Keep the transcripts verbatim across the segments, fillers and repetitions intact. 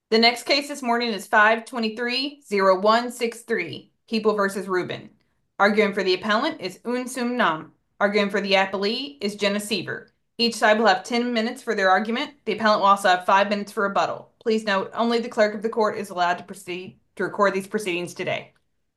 The next case this morning is five twenty-three oh one sixty-three, People versus Rubin. Arguing for the appellant is Un Sum Nam. Arguing for the appellee is Jenna Seaver. Each side will have ten minutes for their argument. The appellant will also have five minutes for rebuttal. Please note, only the clerk of the court is allowed to proceed to record these proceedings today.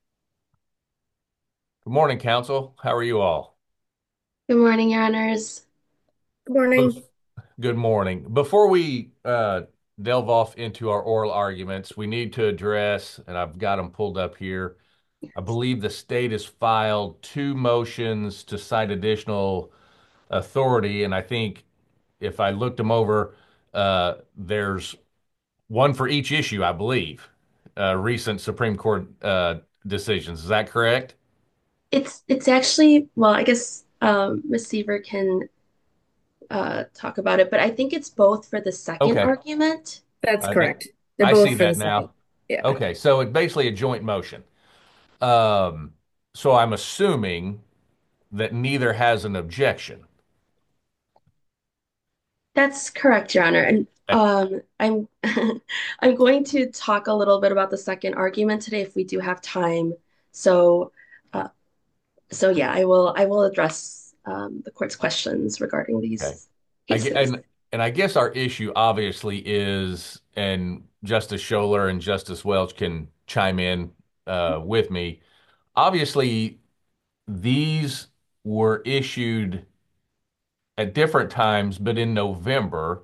Good morning, counsel. How are you all? Good morning, Your Honors. Good Bef- morning. Good morning. Before we uh, delve off into our oral arguments, we need to address, and I've got them pulled up here. I believe the state has filed two motions to cite additional authority, and I think if I looked them over, uh, there's one for each issue, I believe, uh, recent Supreme Court uh, decisions. Is that correct? It's it's actually, well, I guess um Miss Seaver can uh talk about it, but I think it's both for the second Okay. argument. That's I, that, correct. They're I see both for the that second. now. Yeah. Okay, so it's basically a joint motion. Um, so I'm assuming that neither has an objection. That's correct, Your Honor. And Uh, um I'm I'm going to talk a little bit about the second argument today if we do have time. So uh so yeah, I will I will address um the court's questions regarding Okay. these I ge- cases. and and I guess our issue obviously is, and Justice Scholar and Justice Welch can chime in uh, with me. Obviously, these were issued at different times, but in November,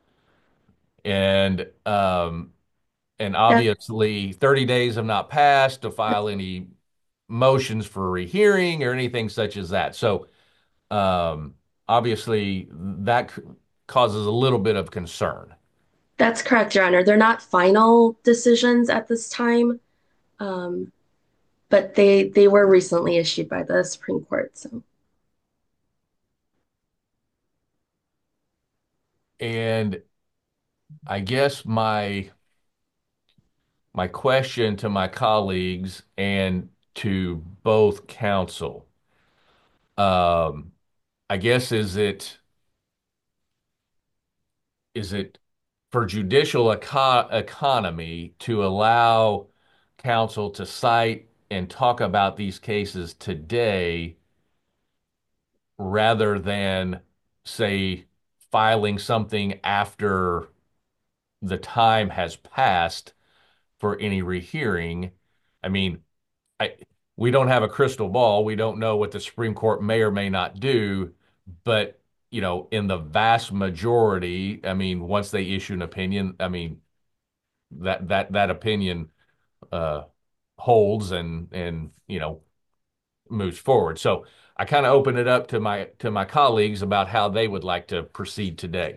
and um, and That obviously thirty days have not passed to file any motions for rehearing or anything such as that. So um, obviously that c- causes a little bit of concern. that's correct, Your Honor. They're not final decisions at this time. Um but they they were recently issued by the Supreme Court. So And I guess my my question to my colleagues and to both counsel, um, I guess is it is it for judicial eco economy to allow counsel to cite and talk about these cases today rather than, say, filing something after the time has passed for any rehearing? I mean, I, we don't have a crystal ball. We don't know what the Supreme Court may or may not do, but you know, in the vast majority, I mean, once they issue an opinion, I mean, that that that opinion uh holds and and you know moves forward. So I kind of open it up to my to my colleagues about how they would like to proceed today.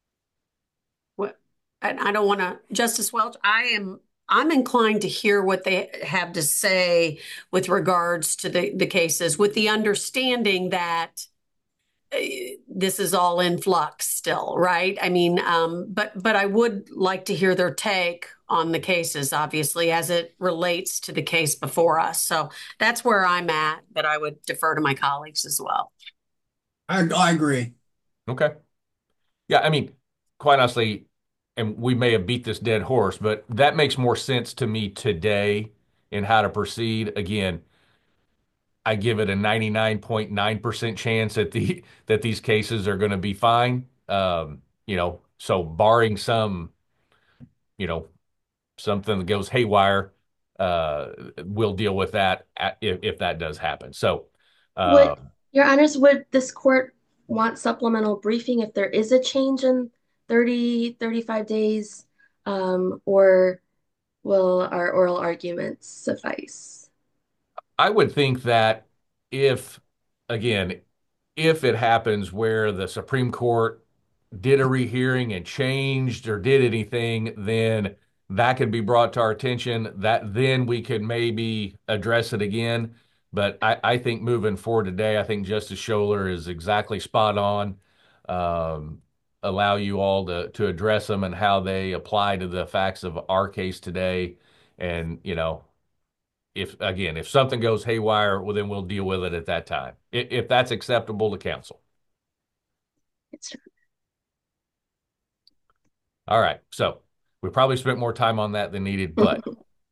What, and I don't want to, Justice Welch, I am, I'm inclined to hear what they have to say with regards to the, the cases, with the understanding that uh, this is all in flux still, right? I mean, um, but but I would like to hear their take on the cases, obviously, as it relates to the case before us. So that's where I'm at, but I would defer to my colleagues as well. I, I agree. Okay. Yeah, I mean, quite honestly, and we may have beat this dead horse, but that makes more sense to me today in how to proceed. Again, I give it a ninety-nine point nine percent chance that the that these cases are going to be fine. Um, you know, so barring some, you know, something that goes haywire, uh, we'll deal with that at, if, if that does happen. So, uh, would Your Honors, would this court want supplemental briefing if there is a change in thirty thirty five days? Um, or will our oral arguments suffice? I would think that if, again, if it happens where the Supreme Court did a rehearing and changed or did anything, then that could be brought to our attention. That then we could maybe address it again. But I, I think moving forward today, I think Justice Scholar is exactly spot on. Um, Allow you all to to address them and how they apply to the facts of our case today. And you know, if again, if something goes haywire, well, then we'll deal with it at that time, if, if that's acceptable to counsel. It's All right. So We probably spent more time on that than needed, but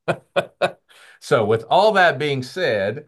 so with all that being said,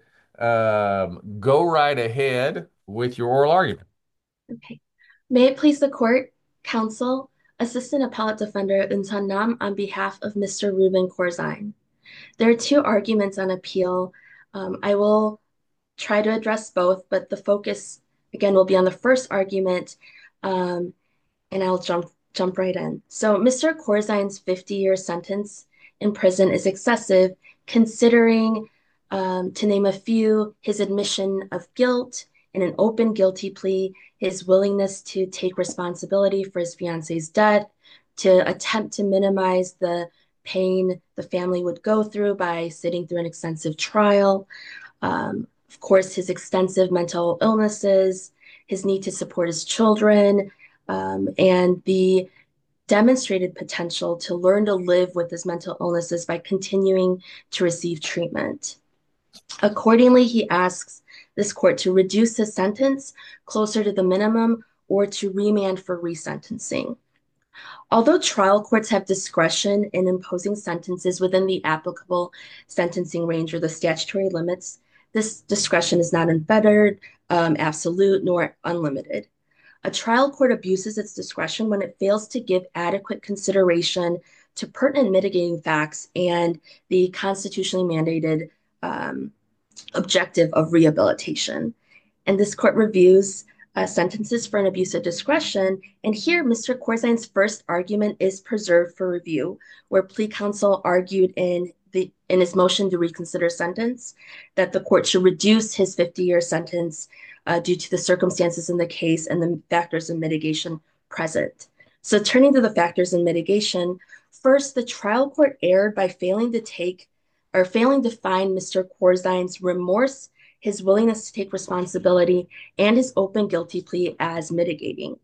um, go right ahead with your oral argument. Okay. May it please the court, counsel, Assistant Appellate Defender Unsan Nam on behalf of Mister Ruben Corzine. There are two arguments on appeal. Um, I will try to address both, but the focus again will be on the first argument, um, and I'll jump jump right in. So Mister Corzine's fifty-year sentence in prison is excessive, considering, um, to name a few, his admission of guilt in an open guilty plea, his willingness to take responsibility for his fiance's death, to attempt to minimize the pain the family would go through by sitting through an extensive trial, um, of course, his extensive mental illnesses, his need to support his children, um, and the demonstrated potential to learn to live with his mental illnesses by continuing to receive treatment. Accordingly, he asks this court to reduce his sentence closer to the minimum or to remand for resentencing. Although trial courts have discretion in imposing sentences within the applicable sentencing range or the statutory limits, this discretion is not unfettered, um, absolute, nor unlimited. A trial court abuses its discretion when it fails to give adequate consideration to pertinent mitigating facts and the constitutionally mandated um, objective of rehabilitation. And this court reviews uh, sentences for an abuse of discretion. And here, Mister Corzine's first argument is preserved for review, where plea counsel argued in the in his motion to reconsider sentence that the court should reduce his fifty-year sentence uh, due to the circumstances in the case and the factors of mitigation present. So turning to the factors in mitigation, first, the trial court erred by failing to take or failing to find Mister Corzine's remorse, his willingness to take responsibility, and his open guilty plea as mitigating.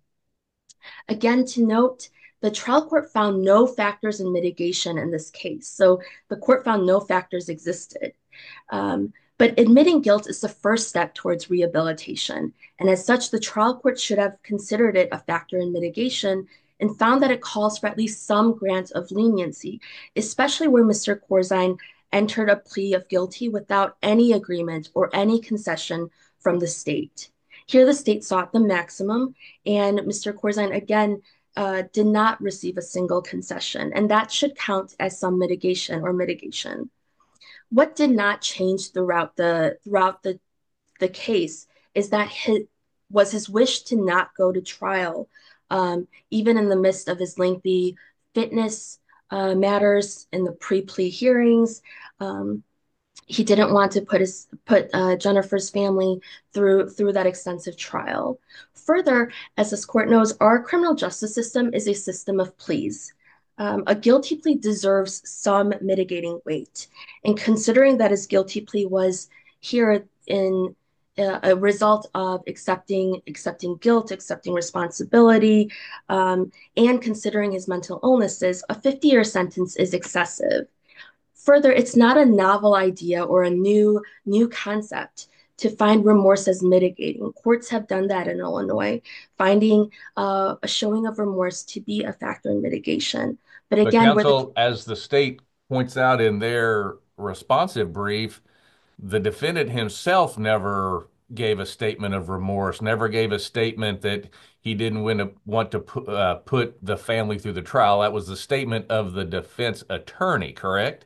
Again, to note, the trial court found no factors in mitigation in this case. So the court found no factors existed. Um, but admitting guilt is the first step towards rehabilitation. And as such, the trial court should have considered it a factor in mitigation and found that it calls for at least some grant of leniency, especially where Mister Corzine entered a plea of guilty without any agreement or any concession from the state. Here, the state sought the maximum, and Mister Corzine, again, uh, did not receive a single concession, and that should count as some mitigation or mitigation. What did not change throughout the throughout the, the case is that his, was his wish to not go to trial, um, even in the midst of his lengthy fitness uh, matters in the pre-plea hearings. Um, he didn't want to put his put uh, Jennifer's family through through that extensive trial. Further, as this court knows, our criminal justice system is a system of pleas. Um, a guilty plea deserves some mitigating weight, and considering that his guilty plea was here in uh, a result of accepting accepting guilt, accepting responsibility, um, and considering his mental illnesses, a fifty-year sentence is excessive. Further, it's not a novel idea or a new new concept to find remorse as mitigating. Courts have done that in Illinois, finding uh, a showing of remorse to be a factor in mitigation. But But again, where the counsel, as the state points out in their responsive brief, the defendant himself never gave a statement of remorse, never gave a statement that he didn't win to, want to pu- uh, put the family through the trial. That was the statement of the defense attorney, correct?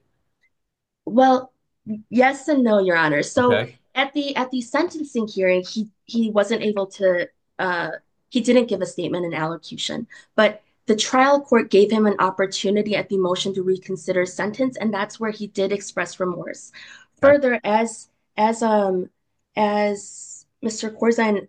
well, yes and no, Your Honor. So Okay. at the at the sentencing hearing, he he wasn't able to uh, he didn't give a statement in allocution, but the trial court gave him an opportunity at the motion to reconsider sentence, and that's where he did express remorse. Okay. Further, as as um as Mister Corzine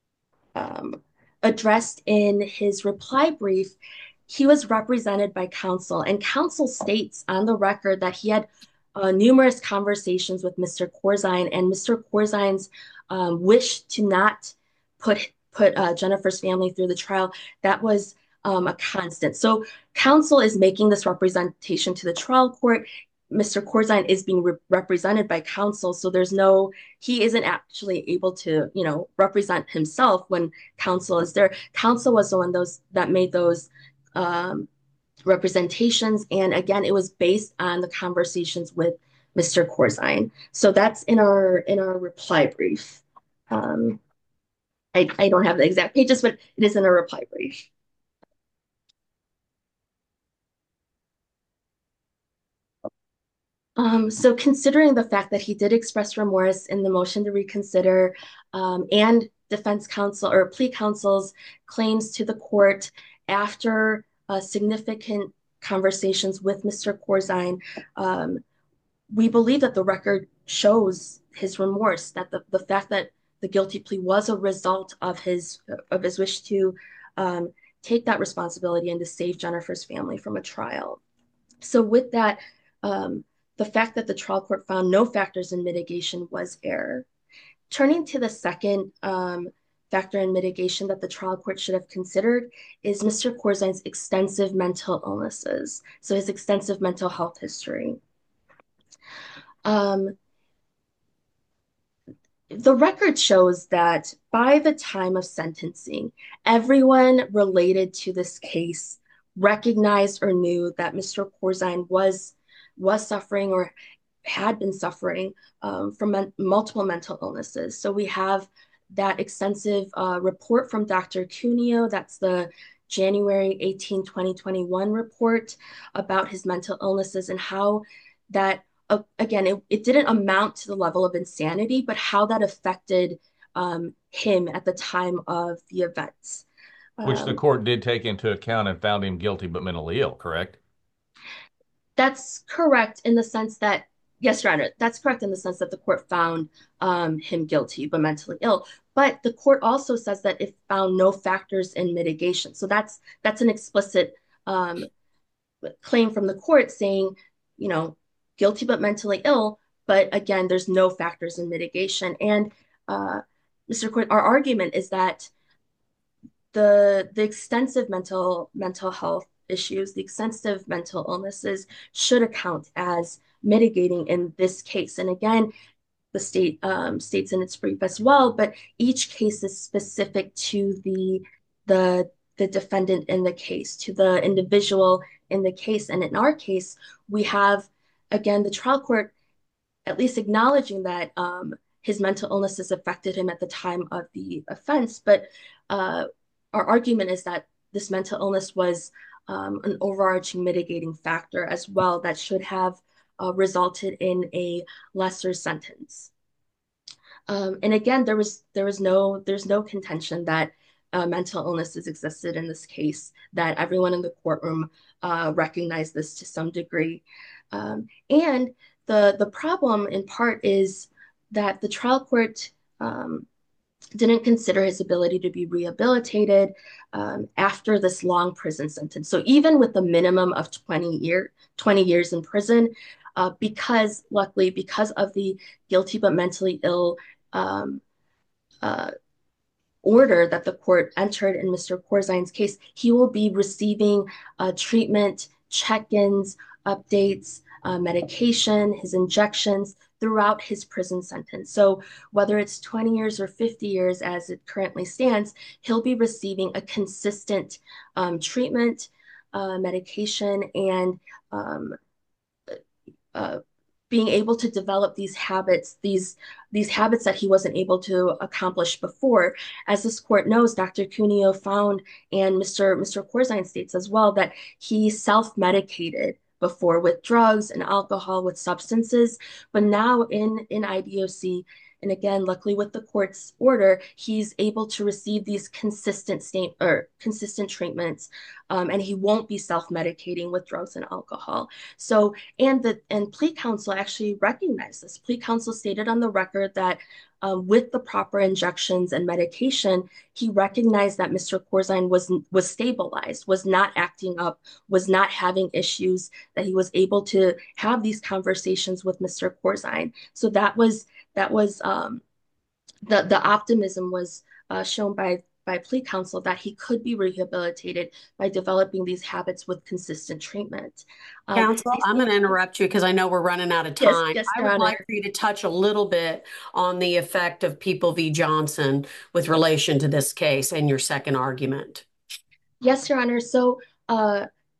um, addressed in his reply brief, he was represented by counsel, and counsel states on the record that he had uh, numerous conversations with Mister Corzine, and Mister Corzine's um, wish to not put put uh, Jennifer's family through the trial, that was um, a constant. So counsel is making this representation to the trial court. Mister Corzine is being re- represented by counsel, so there's no, he isn't actually able to, you know, represent himself when counsel is there. Counsel was the one those that made those um, representations. And again, it was based on the conversations with Mister Corzine. So that's in our in our reply brief. Um, I, I don't have the exact pages, but it is in our reply brief. Um, so considering the fact that he did express remorse in the motion to reconsider, um, and defense counsel or plea counsel's claims to the court after uh, significant conversations with Mister Corzine, um, we believe that the record shows his remorse, that the, the fact that the guilty plea was a result of his of his wish to um, take that responsibility and to save Jennifer's family from a trial. So with that, um, the fact that the trial court found no factors in mitigation was error. Turning to the second um, factor in mitigation that the trial court should have considered is Mister Corzine's extensive mental illnesses, so his extensive mental health history. Um, the record shows that by the time of sentencing, everyone related to this case recognized or knew that Mister Corzine was was suffering or had been suffering um, from men- multiple mental illnesses. So we have that extensive uh, report from Doctor Cuneo. That's the January eighteenth, twenty twenty-one report about his mental illnesses and how that, uh, again, it, it didn't amount to the level of insanity, but how that affected um, him at the time of the events. Which the Um, court did take into account and found him guilty but mentally ill, correct? That's correct in the sense that, yes, Your Honor, that's correct in the sense that the court found um, him guilty but mentally ill. But the court also says that it found no factors in mitigation. So that's that's an explicit um, claim from the court saying, you know, guilty but mentally ill. But again, there's no factors in mitigation. And uh, Mister Court, our argument is that the the extensive mental mental health issues, the extensive mental illnesses should account as mitigating in this case. And again, the state um, states in its brief as well, but each case is specific to the the the defendant in the case, to the individual in the case. And in our case, we have again the trial court at least acknowledging that um, his mental illnesses affected him at the time of the offense. But uh, our argument is that this mental illness was um, an overarching mitigating factor as well that should have uh, resulted in a lesser sentence. Um, and again, there was there was no there's no contention that uh, mental illnesses existed in this case. That everyone in the courtroom uh, recognized this to some degree, um, and the the problem in part is that the trial court um, didn't consider his ability to be rehabilitated um, after this long prison sentence. So even with the minimum of twenty year twenty years in prison, uh, because luckily because of the guilty but mentally ill um, uh, order that the court entered in Mister Corzine's case, he will be receiving uh, treatment, check-ins, updates, uh, medication, his injections throughout his prison sentence. So whether it's twenty years or fifty years as it currently stands, he'll be receiving a consistent um, treatment, uh, medication, and um, uh, being able to develop these habits, these these habits that he wasn't able to accomplish before. As this court knows, Doctor Cuneo found, and Mister Mister Corzine states as well, that he self-medicated before with drugs and alcohol, with substances, but now in in I D O C, and again, luckily with the court's order, he's able to receive these consistent state or consistent treatments, um, and he won't be self-medicating with drugs and alcohol. So, and the and plea counsel actually recognized this. Plea counsel stated on the record that um, with the proper injections and medication, he recognized that Mister Corzine was was stabilized, was not acting up, was not having issues, that he was able to have these conversations with Mister Corzine. So that was that was um, the the optimism was uh, shown by by plea counsel that he could be rehabilitated by developing these habits with consistent treatment. Um, Counsel, I'm going to interrupt you because I know we're running out of yes, time. yes, I Your would Honor. like for you to touch a little bit on the effect of People v. Johnson with relation to this case and your second argument. Yes, Your Honor. So uh,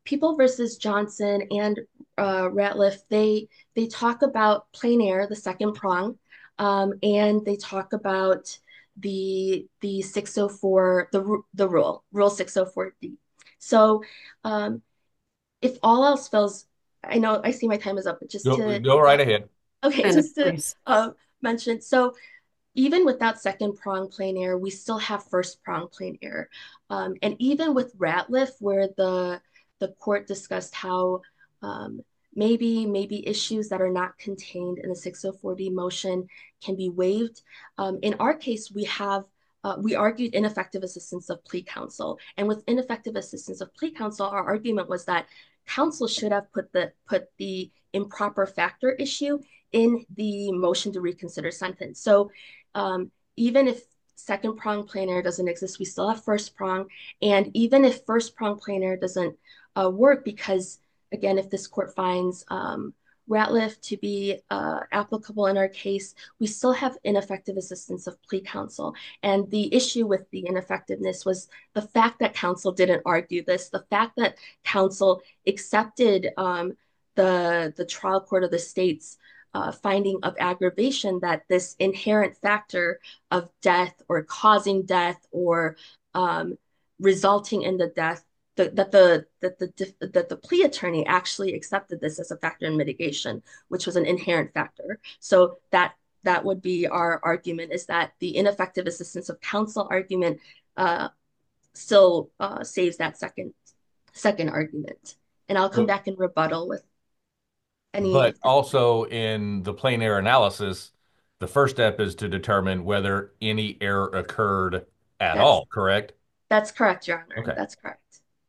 People versus Johnson and uh, Ratliff, they they talk about plain error, the second prong, um, and they talk about the the six oh four the the rule rule six oh four D. So um, if all else fails, I know I see my time is up, but just Go, to go right uh, ahead. okay, Minute, just to please. uh, mention. So even without second prong plain error, we still have first prong plain error. Um, and even with Ratliff, where the the court discussed how um, maybe maybe issues that are not contained in the six oh four D motion can be waived. Um, in our case, we have uh, we argued ineffective assistance of plea counsel, and with ineffective assistance of plea counsel, our argument was that counsel should have put the put the improper factor issue in the motion to reconsider sentence. So um, even if second prong plain error doesn't exist, we still have first prong. And even if first prong plain error doesn't uh, work, because again, if this court finds um, Ratliff to be uh, applicable in our case, we still have ineffective assistance of plea counsel. And the issue with the ineffectiveness was the fact that counsel didn't argue this, the fact that counsel accepted um, the, the trial court of the state's uh, finding of aggravation, that this inherent factor of death or causing death or um, resulting in the death, the, that the that the that the plea attorney actually accepted this as a factor in mitigation, which was an inherent factor. So that that would be our argument, is that the ineffective assistance of counsel argument uh, still uh, saves that second second argument. And I'll come But, back and rebuttal with any but of the also in the plain error analysis, the first step is to determine whether any error occurred at that's all, correct? that's correct, Your Honor. Okay. That's correct.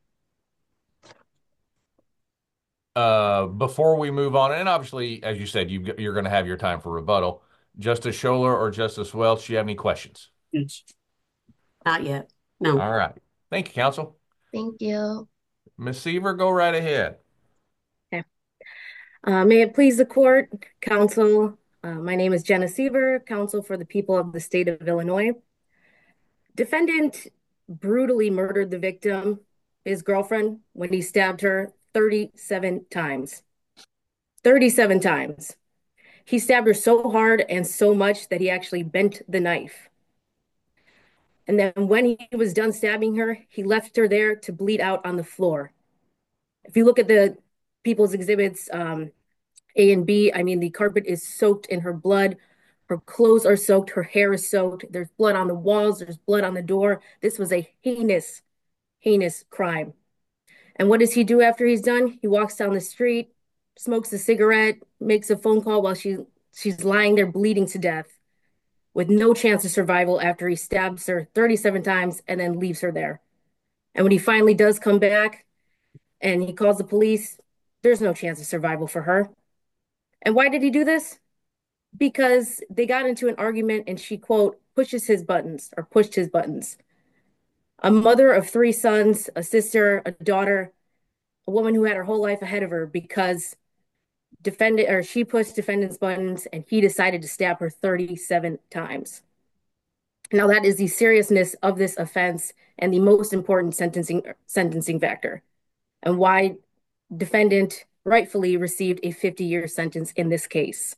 Uh, before we move on, and obviously, as you said, you, you're going to have your time for rebuttal. Justice Scholar or Justice Welch, do you have any questions? Yes. Not yet. No. All right. Thank you, counsel. Thank you. Miz Seaver, go right ahead. Okay. Uh, may it please the court, counsel. Uh, my name is Jenna Seaver, counsel for the people of the state of Illinois. Defendant brutally murdered the victim, his girlfriend, when he stabbed her thirty-seven times. thirty-seven times. He stabbed her so hard and so much that he actually bent the knife. And then when he was done stabbing her, he left her there to bleed out on the floor. If you look at the people's exhibits, um, A and B, I mean, the carpet is soaked in her blood. Her clothes are soaked. Her hair is soaked. There's blood on the walls. There's blood on the door. This was a heinous, heinous crime. And what does he do after he's done? He walks down the street, smokes a cigarette, makes a phone call while she she's lying there bleeding to death with no chance of survival after he stabs her thirty-seven times and then leaves her there. And when he finally does come back and he calls the police, there's no chance of survival for her. And why did he do this? Because they got into an argument and she, quote, pushes his buttons or pushed his buttons. A mother of three sons, a sister, a daughter, a woman who had her whole life ahead of her, because defendant or she pushed defendant's buttons and he decided to stab her thirty-seven times. Now that is the seriousness of this offense and the most important sentencing sentencing factor, and why defendant rightfully received a fifty-year sentence in this case.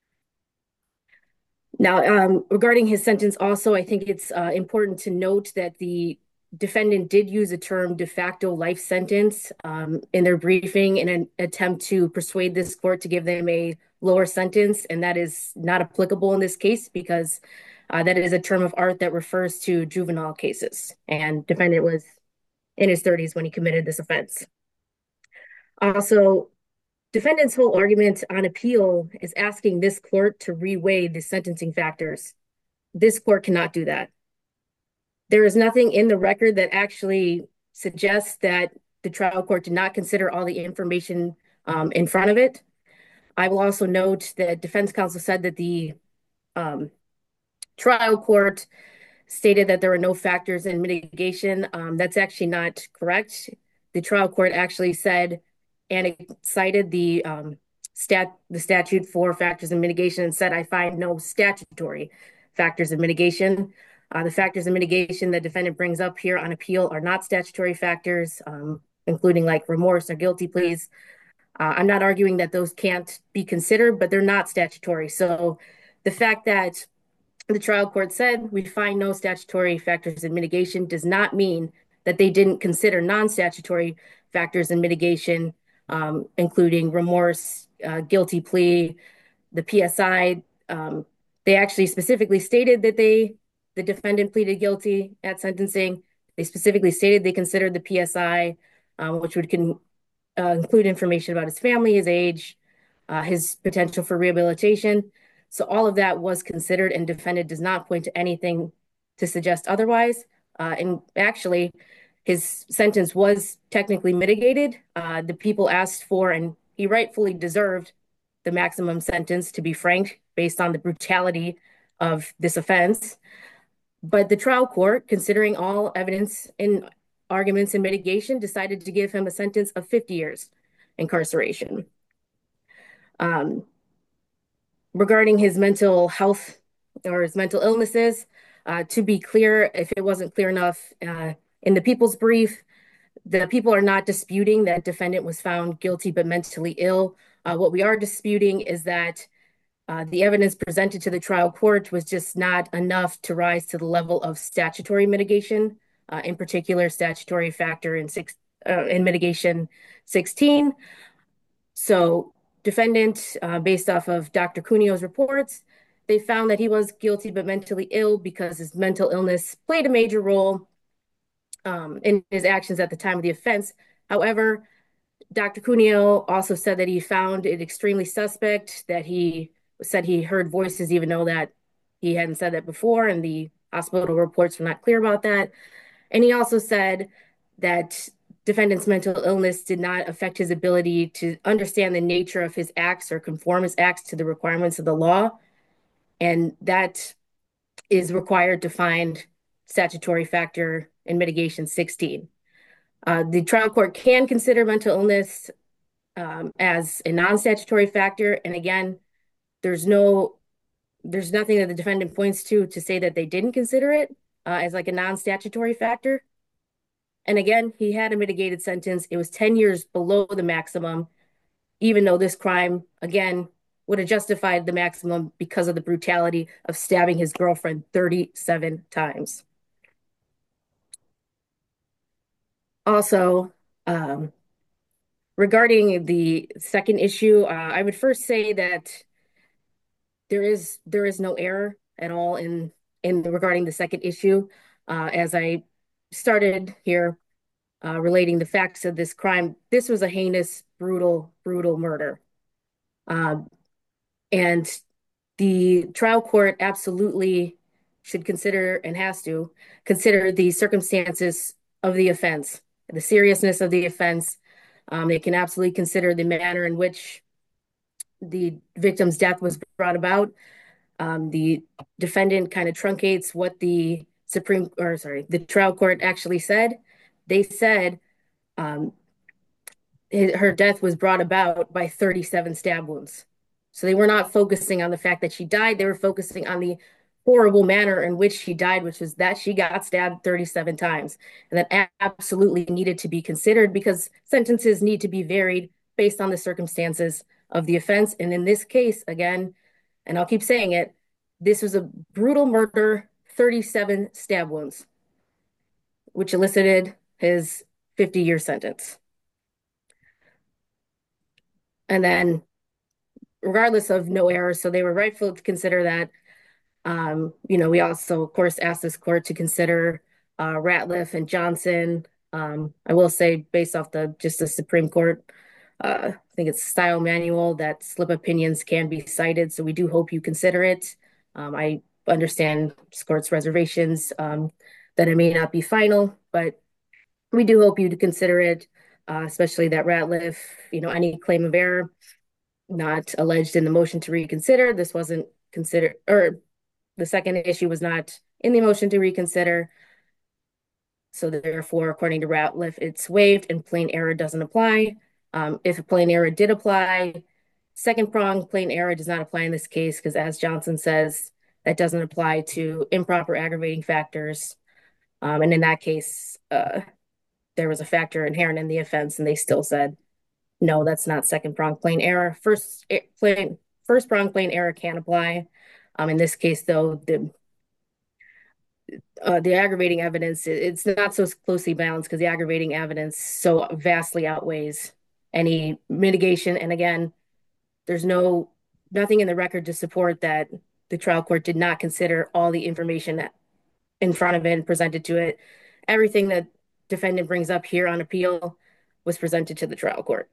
Now, um, regarding his sentence also, I think it's uh, important to note that the defendant did use the term de facto life sentence um, in their briefing in an attempt to persuade this court to give them a lower sentence, and that is not applicable in this case because uh, that is a term of art that refers to juvenile cases, and defendant was in his thirties when he committed this offense. Also, defendant's whole argument on appeal is asking this court to reweigh the sentencing factors. This court cannot do that. There is nothing in the record that actually suggests that the trial court did not consider all the information um, in front of it. I will also note that defense counsel said that the um, trial court stated that there were no factors in mitigation. Um, that's actually not correct. The trial court actually said, and it cited the um, stat the statute for factors in mitigation and said, I find no statutory factors of mitigation. Uh, the factors of mitigation the defendant brings up here on appeal are not statutory factors. Um, including like remorse or guilty pleas. Uh, I'm not arguing that those can't be considered, but they're not statutory. So the fact that the trial court said we find no statutory factors in mitigation does not mean that they didn't consider non-statutory factors in mitigation, um, including remorse, uh, guilty plea, the P S I. Um, they actually specifically stated that they, the defendant pleaded guilty at sentencing. They specifically stated they considered the P S I, um, which would con uh, include information about his family, his age, uh, his potential for rehabilitation. So all of that was considered, and defendant does not point to anything to suggest otherwise. Uh, and actually, his sentence was technically mitigated. Uh, the people asked for, and he rightfully deserved, the maximum sentence, to be frank, based on the brutality of this offense. But the trial court, considering all evidence and arguments in mitigation, decided to give him a sentence of fifty years incarceration. Um, regarding his mental health or his mental illnesses, uh, to be clear, if it wasn't clear enough, uh, in the people's brief, the people are not disputing that defendant was found guilty but mentally ill. Uh, what we are disputing is that uh, the evidence presented to the trial court was just not enough to rise to the level of statutory mitigation, uh, in particular statutory factor in six uh, in mitigation sixteen. So defendant, uh, based off of Doctor Cuneo's reports, they found that he was guilty but mentally ill because his mental illness played a major role um, in his actions at the time of the offense. However, Doctor Cuneo also said that he found it extremely suspect that he said he heard voices, even though that he hadn't said that before, and the hospital reports were not clear about that. And he also said that defendant's mental illness did not affect his ability to understand the nature of his acts or conform his acts to the requirements of the law. And that is required to find statutory factor in mitigation sixteen. Uh, the trial court can consider mental illness um, as a non-statutory factor. And again, there's no, there's nothing that the defendant points to to say that they didn't consider it uh, as like a non-statutory factor. And again, he had a mitigated sentence. It was ten years below the maximum, even though this crime, again, would have justified the maximum because of the brutality of stabbing his girlfriend thirty-seven times. Also, um, regarding the second issue, uh, I would first say that there is there is no error at all in in the, regarding the second issue. Uh, as I started here, uh, relating the facts of this crime, this was a heinous, brutal, brutal murder. Um, and the trial court absolutely should consider and has to consider the circumstances of the offense, the seriousness of the offense. Um, they can absolutely consider the manner in which the victim's death was brought about. Um, the defendant kind of truncates what the Supreme, or sorry, the trial court actually said. They said um, her death was brought about by thirty-seven stab wounds. So they were not focusing on the fact that she died. They were focusing on the horrible manner in which she died, which was that she got stabbed thirty-seven times. And that absolutely needed to be considered because sentences need to be varied based on the circumstances of the offense. And in this case, again, and I'll keep saying it, this was a brutal murder, thirty-seven stab wounds, which elicited his fifty-year sentence. And then regardless of no error, so they were rightful to consider that. Um, you know, we also, of course, asked this court to consider uh, Ratliff and Johnson. Um, I will say, based off the just the Supreme Court, uh, I think it's style manual that slip opinions can be cited. So we do hope you consider it. Um, I understand this court's reservations um, that it may not be final, but we do hope you to consider it, uh, especially that Ratliff, you know, any claim of error not alleged in the motion to reconsider. This wasn't considered, or the second issue was not in the motion to reconsider. So therefore, according to Ratliff, it's waived and plain error doesn't apply. Um, if a plain error did apply, second prong, plain error does not apply in this case because, as Johnson says, that doesn't apply to improper aggravating factors. Um, and in that case, uh, there was a factor inherent in the offense, and they still said, no, that's not second prong plain error. First eh, plain first prong plain error can apply. Um, in this case, though, the uh, the aggravating evidence, it's not so closely balanced because the aggravating evidence so vastly outweighs any mitigation. And again, there's no nothing in the record to support that the trial court did not consider all the information in front of it and presented to it. Everything that defendant brings up here on appeal was presented to the trial court.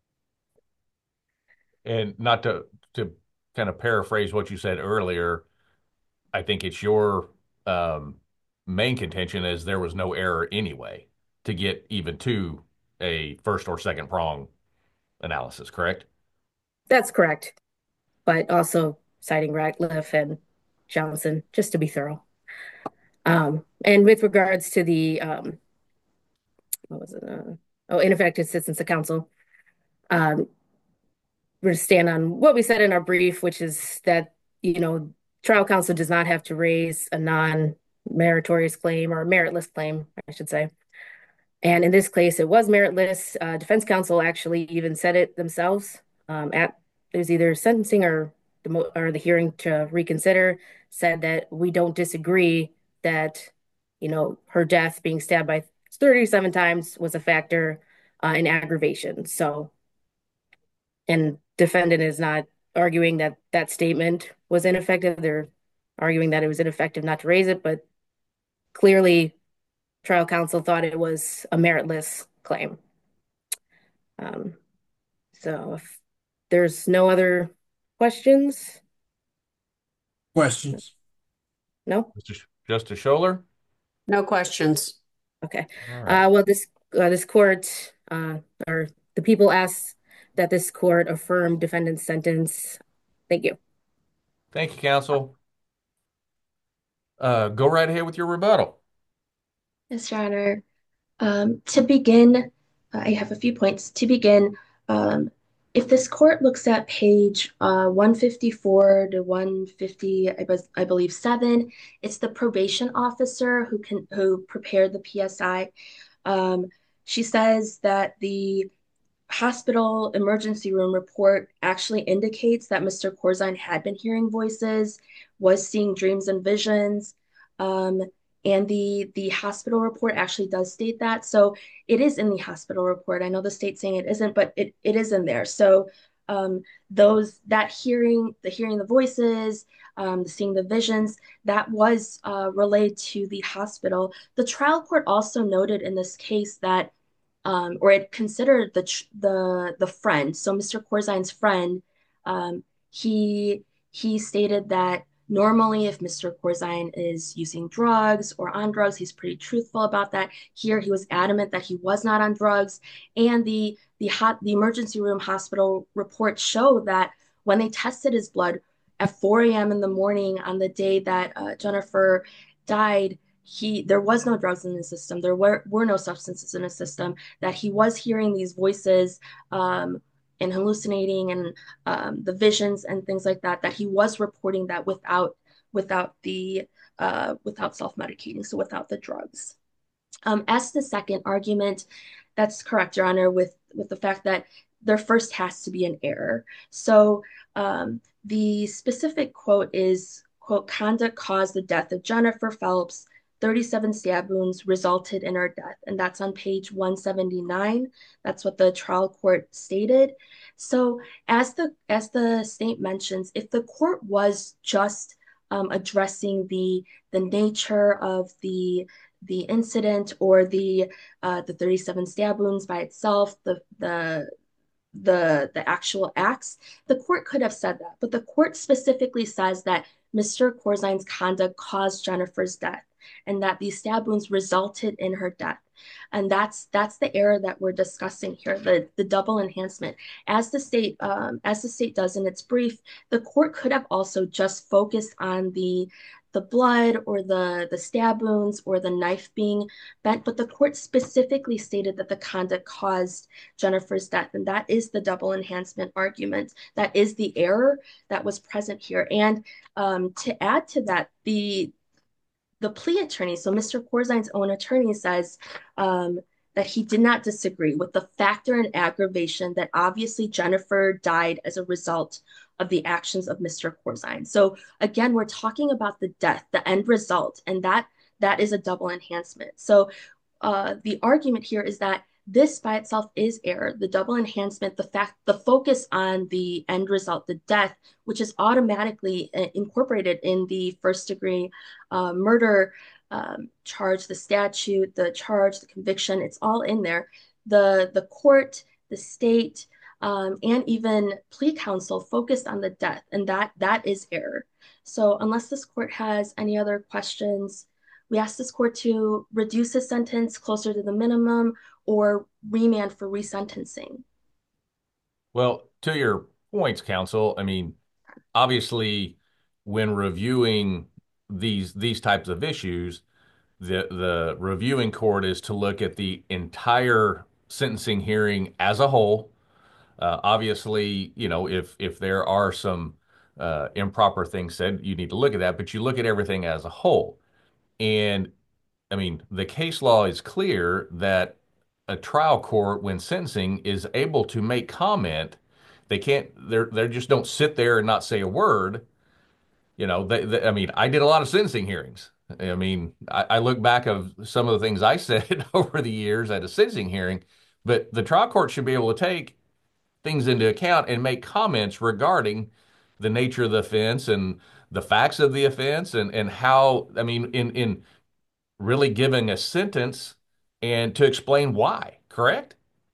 And not to to kind of paraphrase what you said earlier, I think it's your um, main contention is there was no error anyway to get even to a first or second prong analysis, correct? That's correct. But also citing Ratcliffe and Johnson, just to be thorough. Um, and with regards to the, um, what was it? Uh, oh, ineffective assistance of counsel. Um, we're to stand on what we said in our brief, which is that, you know, trial counsel does not have to raise a non-meritorious claim or a meritless claim, I should say. And in this case, it was meritless. Uh, defense counsel actually even said it themselves um, at there's either sentencing or the mo or the hearing to reconsider, said that we don't disagree that, you know, her death being stabbed by thirty-seven times was a factor uh, in aggravation. So, and defendant is not arguing that that statement was ineffective. They're arguing that it was ineffective not to raise it, but clearly trial counsel thought it was a meritless claim. Um, so if there's no other questions, Questions? no? Justice, Justice Scholar? No questions. Okay. All right. Uh, well, this uh, this court uh, or the people ask that this court affirm defendant's sentence. Thank you. Thank you, counsel. Uh, go right ahead with your rebuttal. Yes, Your Honor. Um, to begin, I have a few points. To begin, um, if this court looks at page uh, one fifty-four to one fifty, I, bes- I believe seven, it's the probation officer who can who prepared the P S I. Um, she says that the hospital emergency room report actually indicates that Mister Corzine had been hearing voices, was seeing dreams and visions. Um, and the the hospital report actually does state that. So it is in the hospital report. I know the state's saying it isn't, but it, it is in there. So um, those that hearing, the hearing the voices, um, the seeing the visions, that was uh, relayed to the hospital. The trial court also noted in this case that um, or it considered the the the friend. So Mister Corzine's friend, um, he he stated that normally if Mister Corzine is using drugs or on drugs, he's pretty truthful about that. Here, he was adamant that he was not on drugs, and the the hot the emergency room hospital reports show that when they tested his blood at four a m in the morning on the day that uh, Jennifer died, he there was no drugs in his system. There were, were no substances in his system, that he was hearing these voices um, and hallucinating and um, the visions and things like that, that he was reporting that without without the uh, without self-medicating, so without the drugs. Um, as the second argument, that's correct, Your Honor, with with the fact that there first has to be an error. So um, the specific quote is, quote, conduct caused the death of Jennifer Phelps. thirty-seven stab wounds resulted in her death. And that's on page one seventy-nine. That's what the trial court stated. So as the as the state mentions, if the court was just um, addressing the the nature of the the incident or the uh, the thirty-seven stab wounds by itself, the the the the actual acts, the court could have said that. But the court specifically says that Mister Corzine's conduct caused Jennifer's death and that these stab wounds resulted in her death. And that's that's the error that we're discussing here, the, the double enhancement. As the state um, as the state does in its brief, the court could have also just focused on the the blood or the the stab wounds or the knife being bent, but the court specifically stated that the conduct caused Jennifer's death, and that is the double enhancement argument. That is the error that was present here. And um, to add to that, the the plea attorney, so Mister Corzine's own attorney, says um, that he did not disagree with the factor and aggravation that obviously Jennifer died as a result of the actions of Mister Corzine. So again, we're talking about the death, the end result, and that that is a double enhancement. So uh, the argument here is that this by itself is error. The double enhancement, the fact, the focus on the end result, the death, which is automatically uh, incorporated in the first degree uh, murder um, charge, the statute, the charge, the conviction, it's all in there. The the court, the state, um, and even plea counsel focused on the death, and that that is error. So unless this court has any other questions, we ask this court to reduce the sentence closer to the minimum or remand for resentencing. Well, to your points, counsel, I mean, obviously, when reviewing these these types of issues, the the reviewing court is to look at the entire sentencing hearing as a whole. Uh, obviously, you know, if if there are some uh, improper things said, you need to look at that, but you look at everything as a whole. And I mean, the case law is clear that a trial court, when sentencing, is able to make comment. They can't, they're, they just don't sit there and not say a word. You know, they, they, I mean, I did a lot of sentencing hearings. I mean, I, I look back of some of the things I said over the years at a sentencing hearing, but the trial court should be able to take things into account and make comments regarding the nature of the offense and the facts of the offense and, and how, I mean, in, in really giving a sentence and to explain why, correct?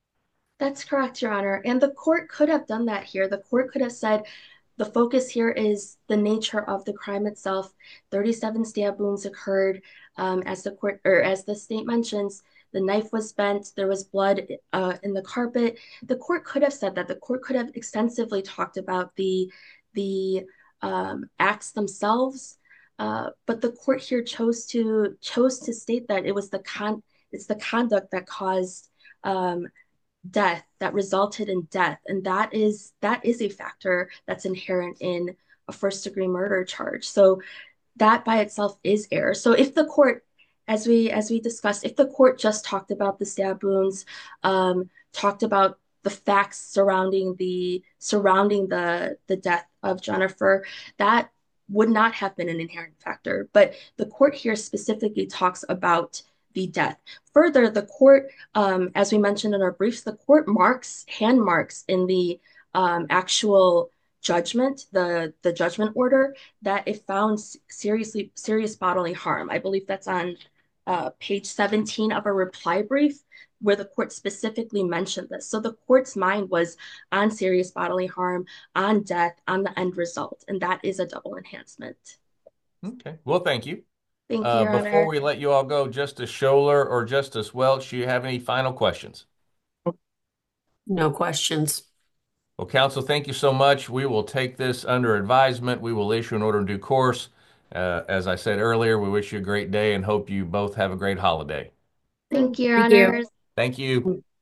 That's correct, Your Honor. And the court could have done that here. The court could have said the focus here is the nature of the crime itself. thirty-seven stab wounds occurred. Um, as the court or as the state mentions, the knife was bent. There was blood uh, in the carpet. The court could have said that. The court could have extensively talked about the the um, acts themselves. Uh, but the court here chose to chose to state that it was the con it's the conduct that caused um, death that resulted in death, and that is that is a factor that's inherent in a first degree murder charge. So that by itself is error. So if the court, as we as we discussed, if the court just talked about the stab wounds, um, talked about the facts surrounding the surrounding the the death of Jennifer, that would not have been an inherent factor. But the court here specifically talks about the death. Further, the court, um, as we mentioned in our briefs, the court marks hand marks in the um, actual judgment, the the judgment order, that it found seriously serious bodily harm. I believe that's on uh, page seventeen of a reply brief where the court specifically mentioned this. So the court's mind was on serious bodily harm, on death, on the end result, and that is a double enhancement. Okay. Well, thank you. Thank you, Uh, Your before Honor. we let you all go, Justice Scholar or Justice Welch, do you have any final questions? No questions. Well, counsel, thank you so much. We will take this under advisement. We will issue an order in due course. Uh, as I said earlier, we wish you a great day and hope you both have a great holiday. Thank you, Your Thank you. Honors. Thank you.